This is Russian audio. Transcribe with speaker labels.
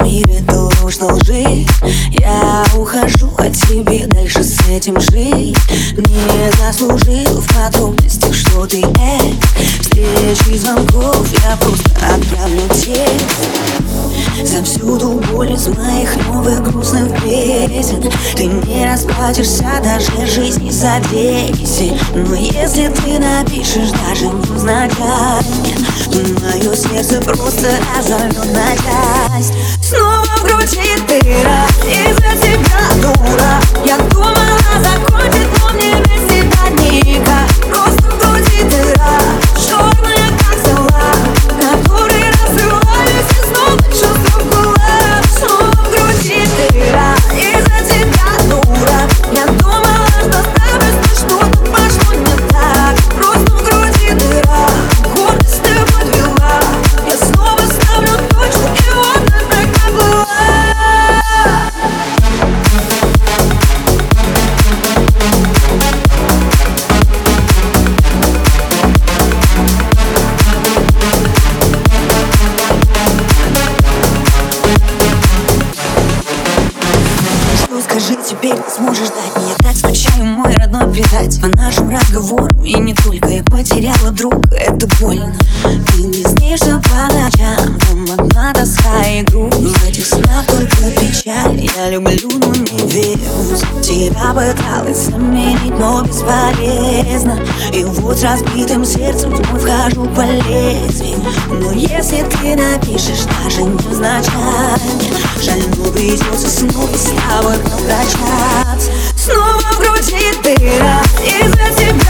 Speaker 1: мире душно лжи. Я ухожу от тебя, дальше с этим жить. Не заслужил в подробностях, что ты встречи звонков я просто отправлю текст. Завсюду боль из моих новых грустных песен. Ты не расплатишься даже жизни за 10. Но если ты напишешь даже невзначай, мое сердце просто разорвет на часть. Снова в груди дыра, из-за тебя дура. Я думала закончить, но мне без тебя никак. Просто в груди дыра, черная как скала, которые рассылались и снова чувства в кулак. Снова в груди дыра, из-за тебя дура. Я думала, что справлюсь, но что-то пошло не так. Просто в груди дыра, гордость ты подвела. Я снова ставлю точку, и вот опять поплыла. Скажи, теперь ты сможешь дать меня так? Скучаю, мой родной, предать. По нашим разговорам и не только. Я потеряла друга, это больно. Ты не снишься по ночам, там одна тоска и грусть. В этих снах только печаль. Я люблю, но не верю. Тебя пыталась заменить, но бесполезно. И вот с разбитым сердцем вновь вхожу по лезвию. Но если ты напишешь даже невзначай, жаль, но придется снова с тобой прощаться. Снова в груди дыра, из-за тебя